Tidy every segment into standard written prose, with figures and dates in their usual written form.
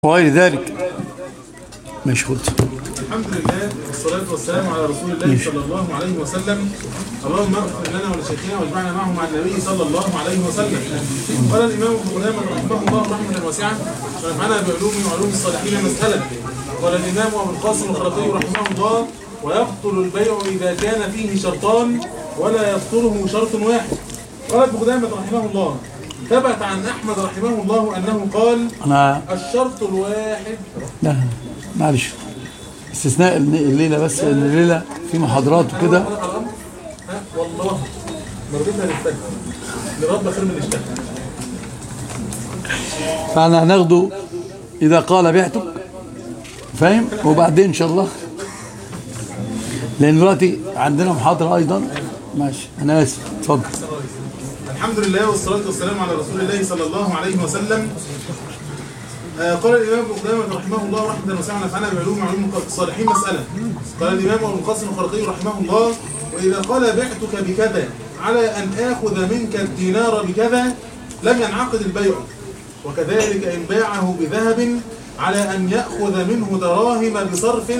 وغير ذلك. مشهود. الحمد لله والصلاة والسلام على رسول الله صلى الله عليه وسلم. اللهم اغفر لنا ولشيخنا واجمعنا معه مع النبي صلى الله عليه وسلم. قال الإمام ابن قدامة رحمه الله رحمة واسعة ونفعنا بعلومه وعلوم الصالحين مسألة. قال الإمام أبو القاسم الخرقي رحمه الله: ويبطل البيع إذا كان فيه شرطان ولا يبطله شرط واحد. قال ابن قدامة رحمه الله: ثبت عن أحمد رحمه الله أنه قال: الشرط الواحد. لا معلش، استثناء الليلة بس، ان الليلة في محاضرات وكده. والله مرضيتها نشتكي لرب خير من نشتكي. فاحنا هناخده إذا قال بعتك، فاهم؟ وبعدين إن شاء الله، لأن دلوقتي عندنا محاضرة أيضا. ماشي، أنا آسف، اتفضل. الحمد لله والصلاة والسلام على رسول الله صلى الله عليه وسلم. قال الإمام ابن قدامة رحمه الله رحمة واسعة ونفعنا بعلوم وعلوم الصالحين مسألة. قال الإمام أبو القاسم الخرقي رحمه الله: وإذا قال بعتك بكذا على أن آخذ منك الدينار بكذا لم ينعقد البيع، وكذلك إن باعه بذهب على أن يأخذ منه دراهم بصرف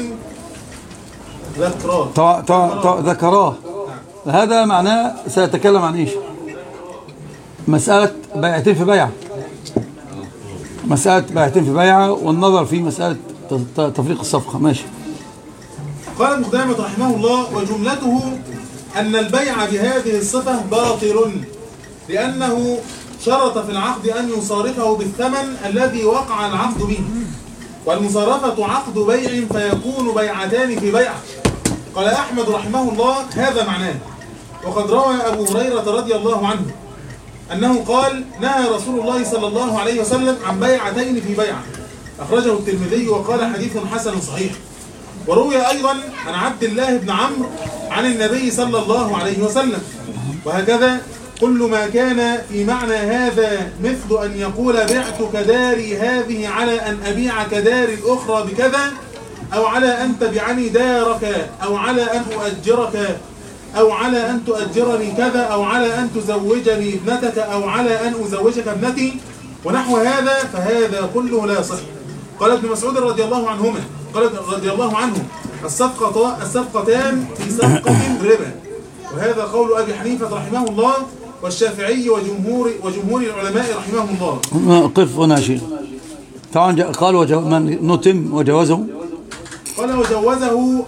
ذكراه. هذا معناه سيتكلم عن إيش؟ مسألة بيعتين في بيعة، مسألة بيعتين في بيعة، والنظر في مسألة تفريق الصفقة. ماشي. قال ابن قدامة رحمه الله: وجملته أن البيع بهذه الصفة باطل، لأنه شرط في العقد أن يصارفه بالثمن الذي وقع العقد به، والمصارفة عقد بيع فيكون بيعتان في بيعة. قال أحمد رحمه الله: هذا معناه. وقد روى أبو هريرة رضي الله عنه أنه قال: نهى رسول الله صلى الله عليه وسلم عن بيعتين في بيعة، أخرجه الترمذي وقال حديث حسن صحيح. وروي أيضا عن عبد الله بن عمرو عن النبي صلى الله عليه وسلم. وهكذا كل ما كان في معنى هذا، مثل أن يقول: بعتك داري هذه على أن أبيعك داري الأخرى بكذا، أو على أن تبيعني دارك، أو على أن أؤجرك، أو على أن تؤجرني كذا، أو على أن تزوجني ابنتك، أو على أن أزوجك ابنتي، ونحو هذا، فهذا كله لا يصح. قال ابن مسعود رضي الله عنه: الصفقتان في صفقة ربا. وهذا قول أبي حنيفة رحمه الله والشافعي وجمهور العلماء رحمهم الله. قف هنا شيء. طبعا قال من نتم وجوزه، قال وجوزه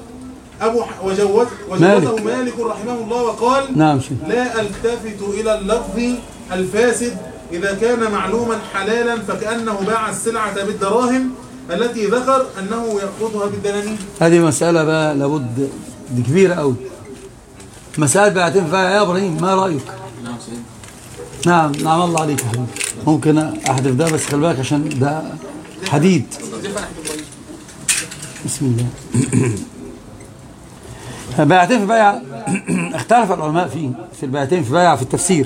مالك رحمه الله، وقال: نعم لا التفت إلى اللفظ الفاسد إذا كان معلوما حلالا، فكأنه باع السلعة بالدراهم التي ذكر أنه يأخذها بالدنانير. هذه مسألة بقى لابد، دي كبيرة قوي، مسألة بيعتين فيها. يا إبراهيم ما رأيك؟ نعم الله عليك يا حبيبي. ممكن أحذف ده بس خلي بالك عشان ده حديد. بسم الله. بيعتين في بيعة اختلف العلماء في البيعتين في بيعة في التفسير.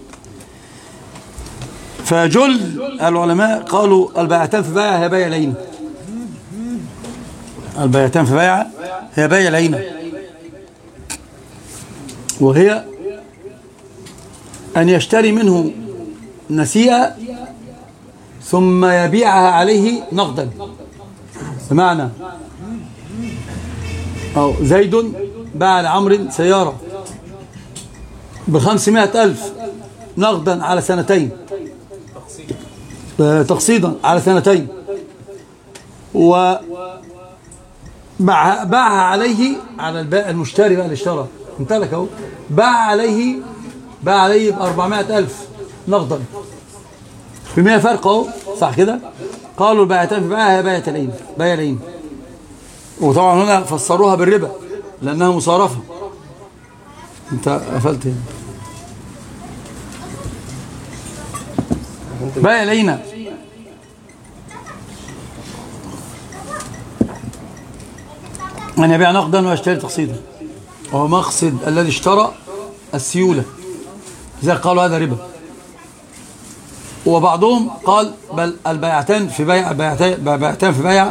فجل العلماء قالوا البيعتان في بيعة هي بيع العين. البيعتان في بيعة هي بيع العين، وهي أن يشتري منه نسيئة ثم يبيعها عليه نقدا. بمعنى أو زيد باع لعمر سيارة ب500,000 نقدا على سنتين، تقسيطا على سنتين، وباعها عليه على البائع المشتري بقى اللي اشترى، امتلك اهو، باع عليه ب400,000 نقدا، ب100 فرق اهو، صح كده؟ قالوا البيعتان في بيعها هي بيع العين. وطبعا هنا فسروها بالربا لأنها مصارفة. انت قفلت هنا. بيع العينة أن يبيع نقدا ويشتري تقسيطا، وهو مقصد الذي اشترى السيولة، إذا قالوا هذا ربا. وبعضهم قال بل البيعتان في بيع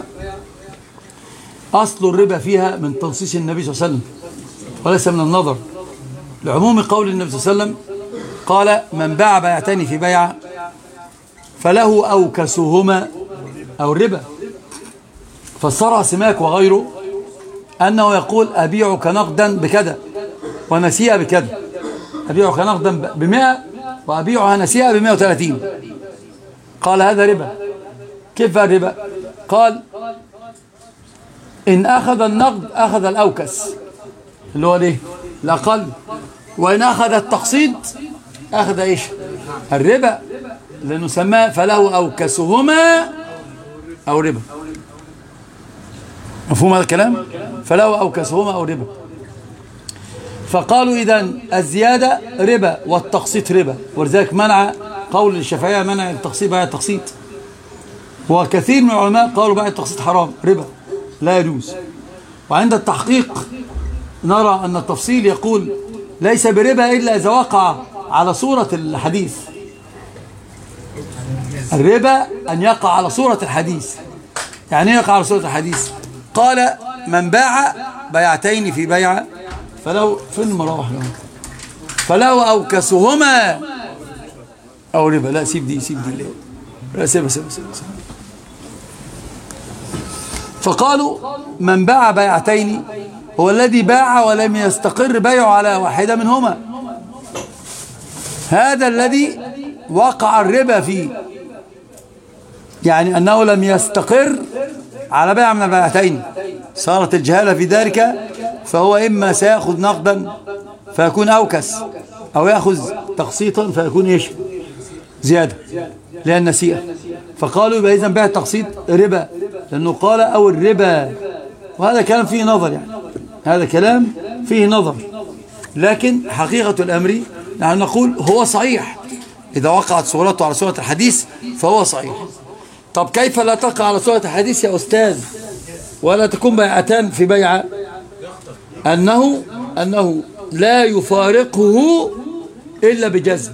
أصل الربا فيها من تنصيص النبي صلى الله عليه وسلم وليس من النظر، لعموم قول النبي صلى الله عليه وسلم قال: من باع بيعتين في بيعة فله أوكسهما أو الربا. فسرها سماك وغيره أنه يقول أبيعك نقدا بكذا ونسيئة بكذا، أبيعك نقدا ب100 وأبيعها نسيئة ب130. قال هذا ربا. كيف الربا؟ قال إن أخذ النقد أخذ الأوكس اللي هو ليه الأقل، وإن أخذ التقسيط أخذ إيش الربا، لأنه سماه فله أوكسهما أو ربا. مفهوم هذا الكلام؟ فله أوكسهما أو ربا. فقالوا إذن الزيادة ربا والتقسيط ربا، ولذلك منع قول الشافعية منع التقسيط بيع التقسيط، وكثير من العلماء قالوا بيع التقسيط حرام ربا لا يجوز. وعند التحقيق نرى أن التفصيل يقول ليس بربا إلا إذا وقع على صورة الحديث. الربا أن يقع على صورة الحديث. يعني يقع على صورة الحديث. قال من باع بيعتين في بيعة فلو فين المراوح فله أوكسهما أو ربا. لا سيب دي لا سيب. فقالوا من باع بيعتين هو الذي باع ولم يستقر بيعه على واحدة منهما، هذا الذي وقع الربا فيه، يعني أنه لم يستقر على بيع من البيعتين، صارت الجهالة في ذلك، فهو إما سيأخذ نقدا فيكون أوكس أو يأخذ تقسيطا فيكون إيش زيادة لأن نسيئة. فقالوا يبقى إذن بيع التقسيط ربا، لأنه قال أو الربا، وهذا كلام فيه نظر، يعني هذا كلام فيه نظر، لكن حقيقة الأمر نحن نقول هو صحيح إذا وقعت صورته على صورة الحديث فهو صحيح. طب كيف لا تقع على صورة الحديث يا أستاذ ولا تكون بيعتان في بيعة؟ أنه لا يفارقه إلا بجزم،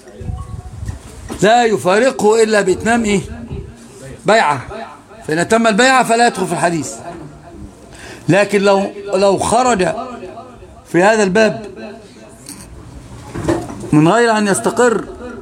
لا يفارقه إلا بإتمام إيه بيعة، فإن تم البيعة فلا يدخل في الحديث. لكن لو خرج في هذا الباب من غير أن يستقر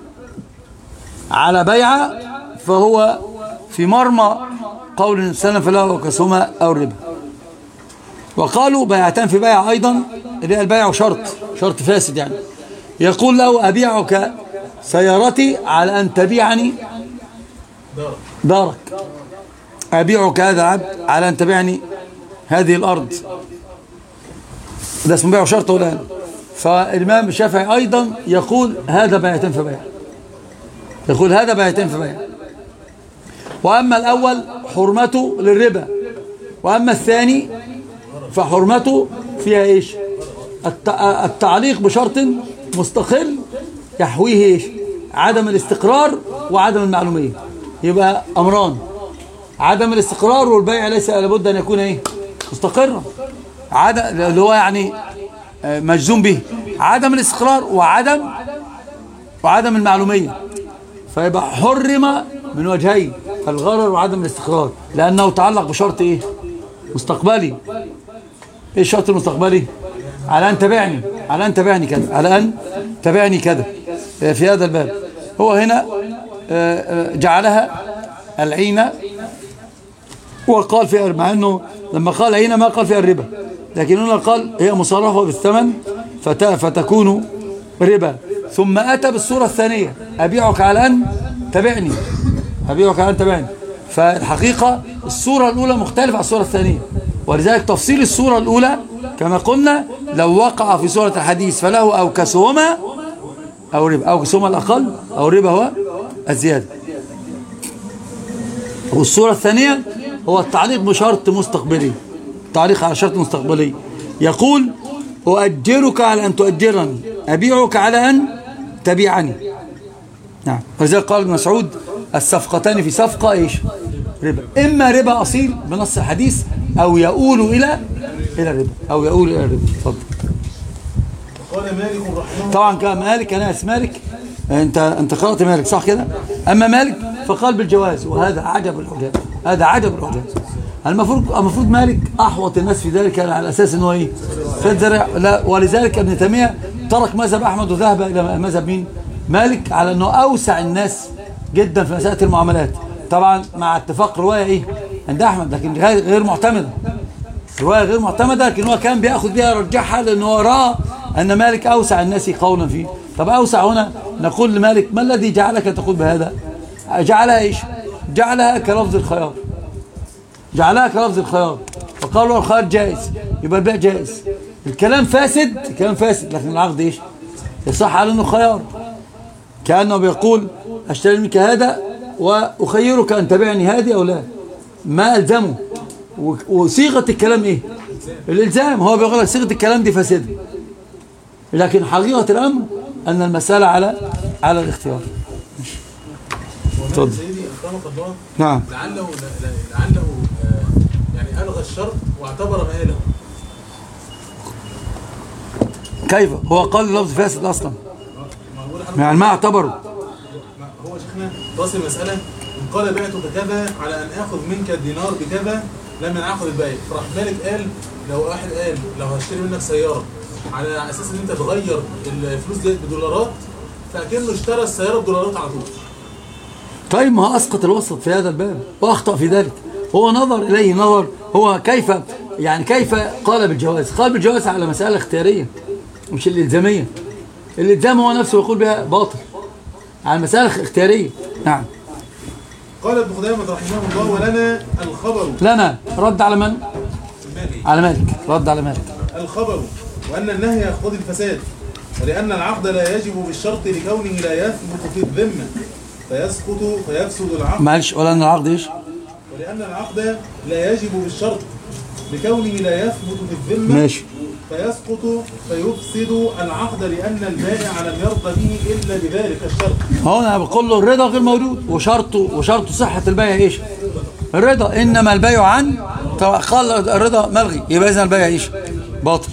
على بيعة فهو في مرمى قول النبي صلى الله عليه وسلم فله أوكسهما أو الربا. وقالوا بيعتان في بيعة أيضا، اللي البيع شرط فاسد، يعني يقول له أبيعك سيارتي على أن تبيعني دارك، أبيعك هذا العبد على أن تبيعني هذه الأرض، ده اسمه بيع شرط ولا؟ فالإمام الشافعي أيضا يقول هذا بيعتين في بيع، يقول هذا بيعتين في بيع. وأما الأول حرمته للربا، وأما الثاني فحرمته فيها إيش التعليق بشرط مستقل يحويه إيش عدم الاستقرار وعدم المعلومية. يبقى أمران، عدم الاستقرار والبيع ليس لابد أن يكون إيه مستقرا، اللي هو يعني مجزوم به، عدم الاستقرار وعدم المعلومية، فيبقى حرم من وجهين، الغرر وعدم الاستقرار، لأنه تعلق بشرط إيه مستقبلي. إيه الشرط المستقبلي؟ على أن تبعني كذا، على أن تبعني كذا. في هذا الباب هو هنا جعلها العينة، وقال فيها، مع أنه لما قال عينة ما قال فيها الربا، لكن هنا قال هي مصرفة بالثمن فتكون ربا. ثم أتى بالصورة الثانية أبيعك على أن تبعني، أبيعك على أن تبعني. فالحقيقة الصورة الأولى مختلفة عن الصورة الثانية، ولذلك تفصيل الصورة الأولى كما قلنا لو وقع في صورة الحديث فله أوكسهما أو ربا، أوكسهما الأقل أو ربا هو الزيادة. والصورة الثانية هو التعليق بشرط مستقبلي، التعليق على شرط مستقبلي، يقول أؤجرك على أن تؤجرني، أبيعك على أن تبيعني. نعم، ولذلك قال ابن مسعود الصفقتان في صفقة إيش ربا، إما ربا أصيل بنص الحديث أو يؤول إلى الربا، أو يؤول إلى الربا. اتفضل. قال مالك رحمه طبعا كان مالك، أنا اسم مالك، أنت قرأت مالك صح كده؟ أما مالك فقال بالجواز، وهذا عجب العجاب، هذا عجب العجاب. المفروض مالك أحوط الناس في ذلك على أساس أنه إيه فالزرع، لا، ولذلك ابن تيمية ترك مذهب أحمد وذهب إلى مذهب مين؟ مالك، على أنه أوسع الناس جدا في مسألة المعاملات، طبعا مع اتفاق روايه ايه عند احمد، لكن غير معتمده، روايه غير معتمده، لكن هو كان بياخذ بها رجحها لانه هو راى ان مالك اوسع الناس قولا فيه. طب اوسع هنا نقول لمالك ما الذي جعلك تقول بهذا؟ جعلها ايش؟ جعلها كلفظ الخيار، جعلها كلفظ الخيار، فقال له الخيار جائز يبقى البيع جائز. الكلام فاسد، الكلام فاسد، لكن العقد ايش؟ يصح على انه خيار، كانه بيقول اشتري منك هذا واخيرك ان تبعني هذه او لا، ما الزمه. وصيغه الكلام ايه؟ الالزام. هو بيقول لك صيغه الكلام دي فاسده، لكن حقيقه الامر ان المساله على الاختيار. اتفضل سيدي اكرمك الله. نعم. لعله يعني الغى الشرط واعتبر مآله. كيف؟ هو قال اللفظ فاسد اصلا، يعني ما اعتبره. هو شيخنا تصل المساله ان قال بعتك كذا على ان اخذ منك الدينار بكذا لم ينعقد البيع، فراح مالك قال لو واحد قال لو هشتري منك سياره على اساس ان انت تغير الفلوس ديت بدولارات، فاكنه اشترى السياره بدولارات على طول. طيب ما هو اسقط الوسط في هذا الباب واخطا في ذلك. هو نظر اليه نظر، هو كيف قال بالجواز؟ قال بالجواز على مساله اختياريه مش الالزاميه. الالزام هو نفسه يقول بها باطل على مساله اختياريه. نعم. قال ابن خدامة رحمه الله ولنا الخبر. لنا رد على من؟ على مالك، رد على مالك. الخبر وأن النهي يقتضي الفساد، ولأن العقد لا يجب بالشرط لكونه لا يثبت في الذمة فيفسد العقد. معلش، ولأن العقد ايش؟ ولأن العقد لا يجب بالشرط لكونه لا يثبت في الذمة. ماشي. فيسقط فيفسد العقد لأن البائع لم يرضى به إلا بذلك الشرط. هو أنا بقول له الرضا غير موجود، وشرط صحة البيع إيش؟ الرضا. إنما البيع عن قال الرضا ملغي، يبقى إذن البيع إيش؟ باطل.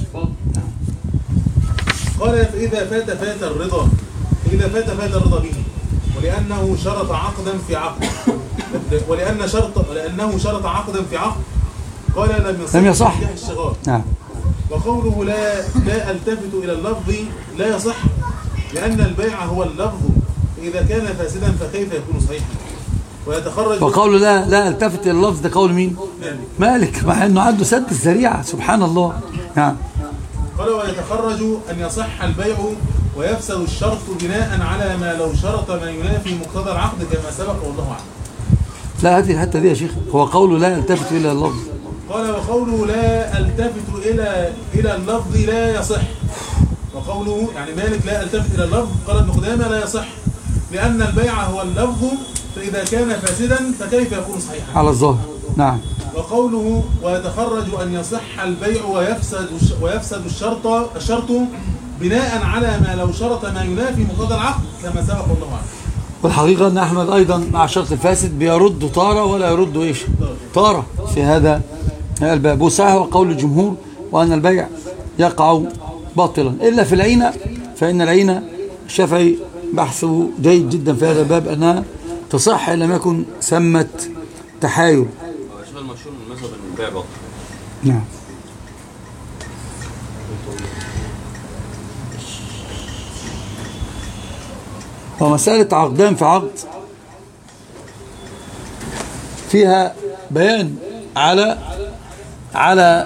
قال فإذا فات الرضا، فات الرضا به، ولأنه شرط عقدا في عقد، لأنه شرط عقدا في عقد، قال لم يصح الشغار. نعم. وقوله لا التفت إلى اللفظ لا يصح، لأن البيع هو اللفظ، فإذا كان فاسدا فكيف يكون صحيحا؟ ويتخرج. وقوله لا التفت إلى اللفظ ده قول مين؟ مالك، مع أنه عنده سد الذريعة سبحان الله. نعم. قال ويتخرج أن يصح البيع ويفسد الشرط بناء على ما لو شرط ما ينافي مقتضى العقد كما سبق والله أعلم. لا هذه الحتة دي يا شيخ، هو قوله لا التفت إلى اللفظ. قال وقوله لا التفت إلى اللفظ لا يصح، وقوله يعني مالك لا التفت إلى اللفظ، قال ابن خدامة لا يصح لأن البيع هو اللفظ، فإذا كان فاسدا فكيف يكون صحيحا؟ على الظاهر. نعم. وقوله ويتخرج أن يصح البيع ويفسد الشرط بناء على ما لو شرط ما ينافي مقتضى العقد كما سبق والله أعلم. والحقيقة أن أحمد أيضا مع الشرط الفاسد بيرد طارة ولا يرد إيش؟ طارة في هذا الباب. وصحيح وقول الجمهور وأن البيع يقع باطلا إلا في العينة، فإن العينة الشافعي بحثه جيد جدا في هذا الباب أنها تصح إن لم يكن سمت تحايل. المشهور من مذهب أن البيع باطل. نعم. ومسألة عقدان في عقد فيها بيان على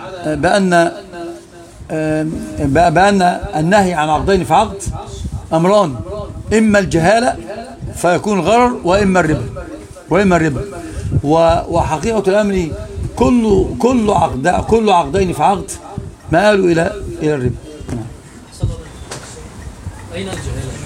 بأن النهي عن عقدين في عقد أمران، إما الجهالة فيكون الغرر وإما الربا. وحقيقة الأمر كل عقدين في عقد مآلوا إلى الربا. أين الجهالة؟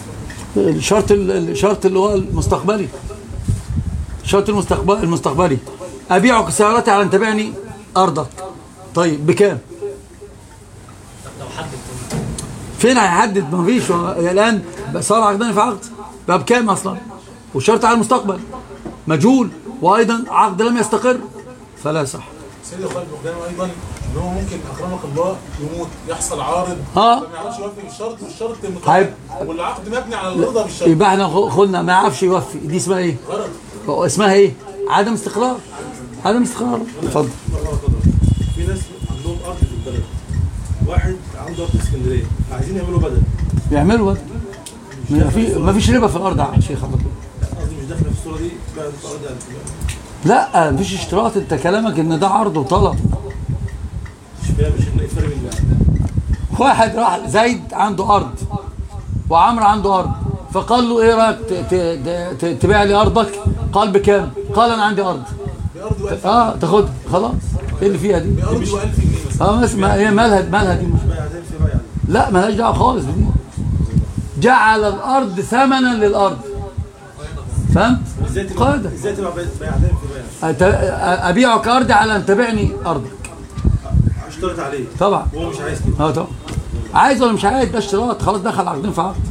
الشرط اللي هو المستقبلي، الشرط المستقبلي أبيعك سيارتي على أن تبيعني أرضك. طيب بكام؟ لو حدد فين هيحدد؟ ما فيش الآن صار عقدان في عقد بقى بكام أصلا، والشرط على المستقبل مجهول، وأيضا عقد لم يستقر فلا صح. سيدي خالد بن أيضا ان هو ممكن اكرمك الله يموت، يحصل عارض ما يعرفش يوفي بالشرط، والشرط والعقد مبني على الرضا بالشرط، يبقى احنا قلنا ما يعرفش يوفي، دي اسمها ايه؟ غرض. اسمها ايه؟ عدم استقرار. اتفضل. في ناس عندهم ارض في البلد، واحد عنده ارض في اسكندريه عايزين يعملوا بدل. ما فيش ربا في الارض يا شيخ. قصدي مش داخله في الصوره دي بعد الارض 1000. لا مفيش اشتراط، انت كلامك ان ده عرض وطلب. مش فاهم، مش هنلاقي فرق بين ده. واحد راح زيد عنده ارض وعمرو عنده ارض، فقال له ايه رايك تبيع لي ارضك؟ قال بكام؟ قال انا عندي ارض. بأرض و1000 تاخدها خلاص. ايه اللي فيها دي؟ بأرض و1000 جنيه مثلا. ما هي مالها دي؟ مش بيعتين في بيع. لا مالهاش دعوه خالص بدي. جعل الارض ثمنا للارض. فهمت؟ قاعده. ازاي تبقى بيعتين في بيع؟ ابيعك ارضي على ان تبيعني ارضك. اشترط عليه طبعا. وهو مش عايز كده. طبعا. عايز ولا مش عايز ده اشتراط، خلاص دخل عقدين في عقد.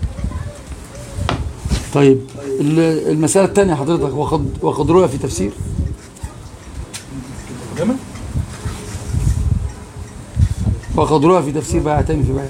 طيب المسألة الثانية حضرتك، وقد روى في تفسير وقد روى في تفسير بيعتين في بيع.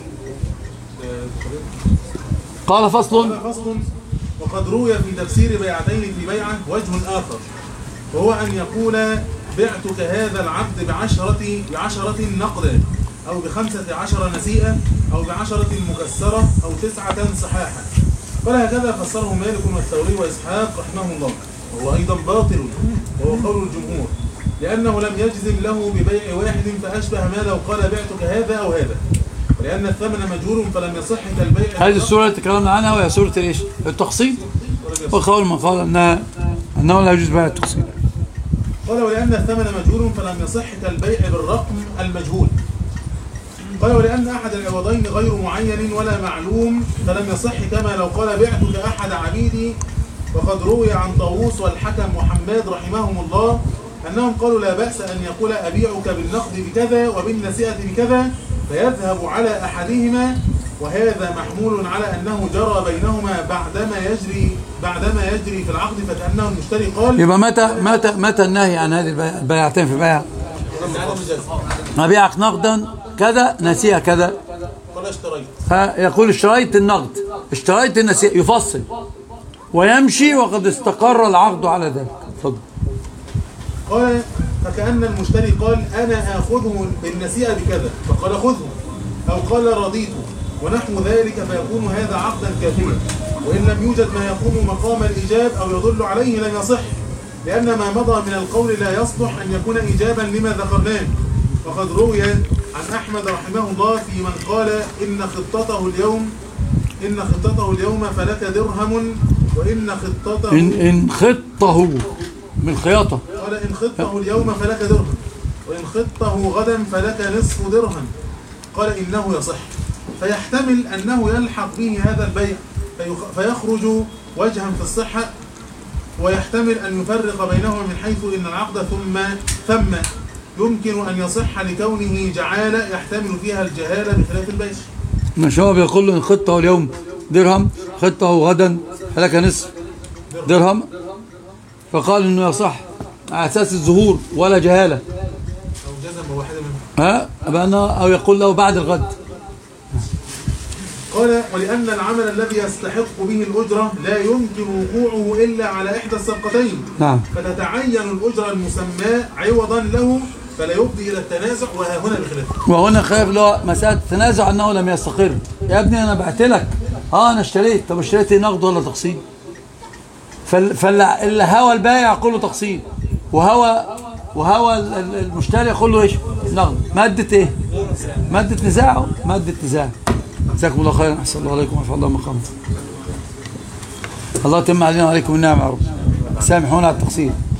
قال فصل وقد روي في تفسير بيعتين في بيعة وجه آخر، وهو أن يقول بعتك هذا العبد بعشرة نقدا، أو ب15 نسيئة، أو ب10 مكسرة، أو 9 صحاحا. قال هكذا فسره مالك والثوري وإسحاق رحمه الله، وهو أيضا باطل، وهو قول الجمهور، لأنه لم يجزم له ببيع واحد، فأشبه ما لو قال بعتك هذا أو هذا، ولأن الثمن مجهول فلم يصح كالبيع. هذه السورة اللي تكلمنا عنها وهي سورة ايش؟ التقسيط. وقول من قال أنه لا يجوز بيع التقسيط. قال ولأن الثمن مجهول فلم يصح كالبيع بالرقم المجهول. قال ولأن أحد العوضين غير معين ولا معلوم فلم يصح، كما لو قال بعتك أحد عبيدي. وقد روي عن طاووس والحكم وحماد رحمهم الله أنهم قالوا لا بأس أن يقول أبيعك بالنقد بكذا وبالنسيئة بكذا، فيذهب على أحدهما، وهذا محمول على أنه جرى بينهما بعدما يجري في العقد، فكأنه المشتري قال. يبقى متى النهي عن هذه البيعتين في بيع؟ أبيعك نقدا كذا نسيئة كذا. قال اشتريت. فيقول اشتريت النقد، اشتريت النسيئة، يفصل ويمشي وقد استقر العقد على ذلك. اتفضل. قال فكأن المشتري قال أنا آخذه بالنسيئة بكذا، فقال خذه، أو قال رضيته ونحو ذلك، فيكون هذا عقدا كافيا. وإن لم يوجد ما يقوم مقام الإيجاب أو يدل عليه لم يصح، لأن ما مضى من القول لا يصلح أن يكون إيجابا لما ذكرناه. وقد روي عن أحمد رحمه الله في من قال إن خطته اليوم فلك درهم، وإن خطته إن خطه من خياطة، قال إن خطه اليوم فلك درهم، وإن خطه غدا فلك نصف درهم. قال إنه يصح، فيحتمل أنه يلحق به هذا البيع فيخرج وجها في الصحة، ويحتمل أن يفرق بينهما من حيث إن العقد ثم يمكن أن يصح لكونه جعالة يحتمل فيها الجهالة بخلاف البيع. مش هو بيقول له إن خطه اليوم درهم، خطه غدا فلك نصف درهم، فقال إنه يصح على أساس الظهور ولا جهالة، أو جزم واحدة منهم، أو يقول له بعد الغد. قال ولأن العمل الذي يستحق به الأجرة لا يمكن وقوعه إلا على إحدى الصفقتين. نعم. فتتعين الأجرة المسماة عوضا له، فلا يفضي إلى التنازع، وهنا بخلاف. وهنا خلاف اللي هو مسألة التنازع أنه لم يستقر. يا ابني أنا بعت لك، أنا اشتريت، طب اشتريت نقد ولا تقسيط؟ فالهوى البائع يقول له تقسيط، وهوى المشتري يقول له ايش؟ نقد. مادة ايه؟ مادة نزاعه، مادة نزاع. جزاكم الله خيرا، احسن الله عليكم ويرفع الله مقامكم. الله يتم علينا وعليكم النعمة يا رب. سامحونا على التقصير.